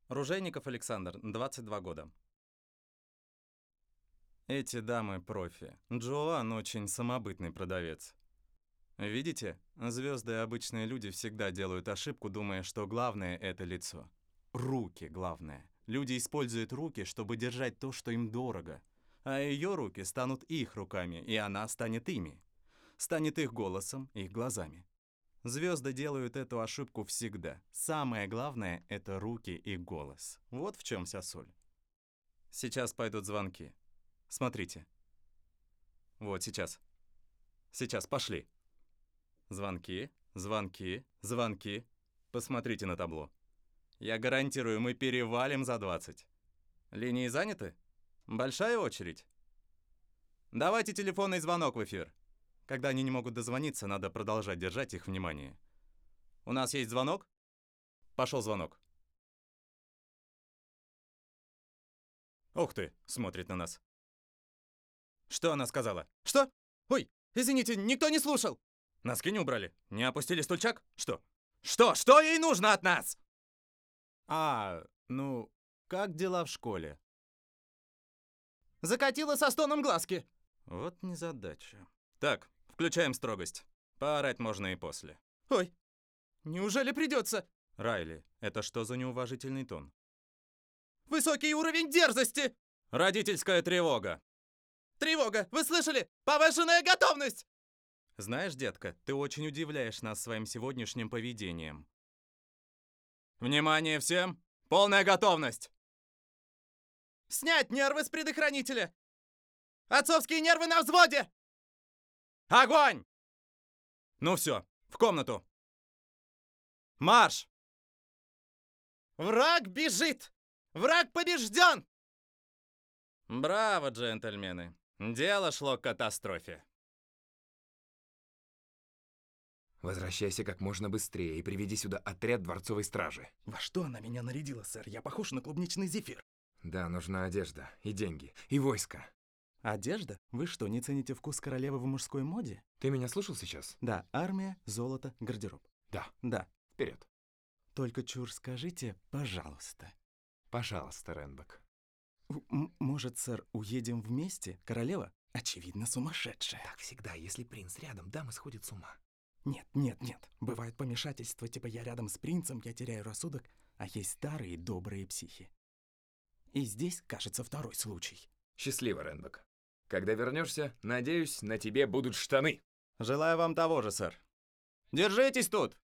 Ружейников Александр, 22 года. Эти дамы профи. Джоан очень самобытный продавец. Видите, звезды и обычные люди всегда делают ошибку, думая, что главное — это лицо. Руки главное. Люди используют руки, чтобы держать то, что им дорого. А ее руки станут их руками, и она станет ими. Станет их голосом, их глазами. Звезды делают эту ошибку всегда. Самое главное — это руки и голос. Вот в чем вся соль. Сейчас пойдут звонки. Смотрите. Вот сейчас. Сейчас, пошли. Звонки, звонки, звонки. Посмотрите на табло. Я гарантирую, мы перевалим за 20. Линии заняты? Большая очередь? Давайте телефонный звонок в эфир. Когда они не могут дозвониться, надо продолжать держать их внимание. У нас есть звонок? Пошел звонок. Ух ты, смотрит на нас. Что она сказала? Что? Ой, извините, никто не слушал. Носки не убрали? Не опустили стульчак? Что? Что ей нужно от нас? Ну, как дела в школе? Закатила со стоном глазки. Вот незадача. Так, включаем строгость. Поорать можно и после. Ой, неужели придется? Райли, это что за неуважительный тон? Высокий уровень дерзости! Родительская тревога. Тревога! Вы слышали? Повышенная готовность! Знаешь, детка, ты очень удивляешь нас своим сегодняшним поведением. Внимание всем! Полная готовность! Снять нервы с предохранителя! Отцовские нервы на взводе! Огонь! Ну все, в комнату! Марш! Враг бежит! Враг побежден! Браво, джентльмены! Дело шло к катастрофе. Возвращайся как можно быстрее и приведи сюда отряд дворцовой стражи. Во что она меня нарядила, сэр? Я похож на клубничный зефир. Да, нужна одежда, и деньги, и войско. Одежда? Вы что, не цените вкус королевы в мужской моде? Ты меня слушал сейчас? Да, армия, золото, гардероб. Да. Да. Вперед. Только чур скажите, пожалуйста. Пожалуйста, Ренбек. Может, сэр, уедем вместе? Королева, очевидно, сумасшедшая. Так всегда, если принц рядом, дамы сходят с ума. Нет. Бывают помешательства, типа я рядом с принцем, я теряю рассудок, а есть старые добрые психи. И здесь, кажется, второй случай. Счастливо, Ренбек. Когда вернешься, надеюсь, на тебе будут штаны. Желаю вам того же, сэр. Держитесь тут!